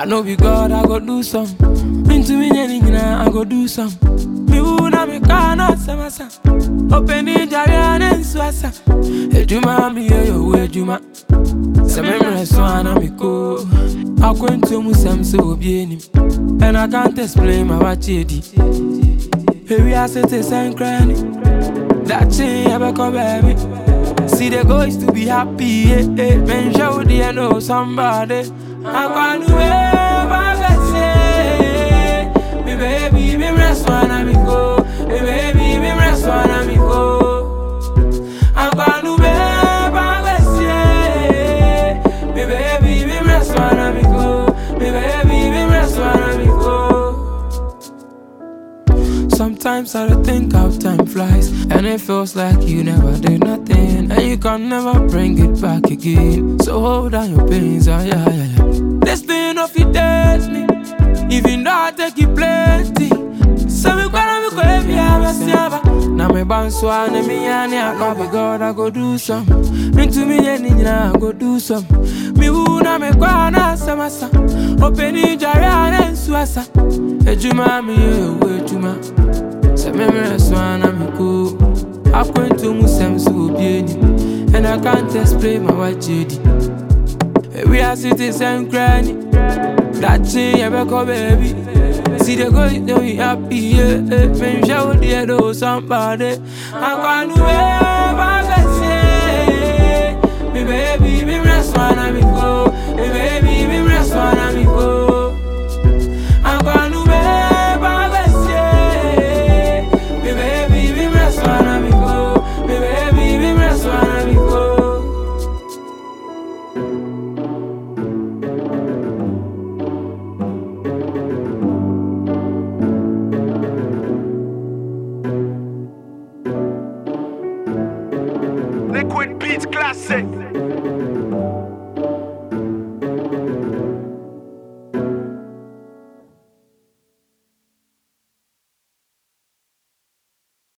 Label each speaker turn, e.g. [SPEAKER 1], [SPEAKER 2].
[SPEAKER 1] know be God, I go do some. Into me, I go do some. Me who na me kana samasa. Open it, Jarian and Swassa. Ejuma, me, yo, Ejuma. Some memories, one, me go. I went to Musam so bien. And I can't explain my watchedi. Here we are, set a sign cranny. That chain, ever come, baby. See the goals to be happy, yeah, yeah. Men show they know somebody. I'm gonna do it, me baby, me rest one and me go. Me baby, me rest one and me go. I'm gonna do it, me baby, me rest one and me go. Me baby, me rest one and me go. Sometimes I don't think how time flies, and it feels like you never did nothing, and you can never bring it back again. So hold on your pains, oh yeah, yeah, yeah. This thing of it dates me, even though I take it plenty. So me gonna be crazy, I'm a siava. Now me bounce one and me and I go be God, I go do some. Into me and I go do some. Me who na me gonna samasa. Open it, Jarian and Swassa. Ejuma me, Ejuma. Some memories one and me go. I went to Musam so bien. And I can't explain my watchedi. We are citizens granny. That thing ever come baby. See the girl that we happy, yeah. Men show they know somebody. I'm gonna do it, me baby, me rest one and me go. Me baby, me rest one and me go. I'm gonna do it, me baby, me rest one and me go. Me baby, me rest one and me go.
[SPEAKER 2] Liquid Beats Classic.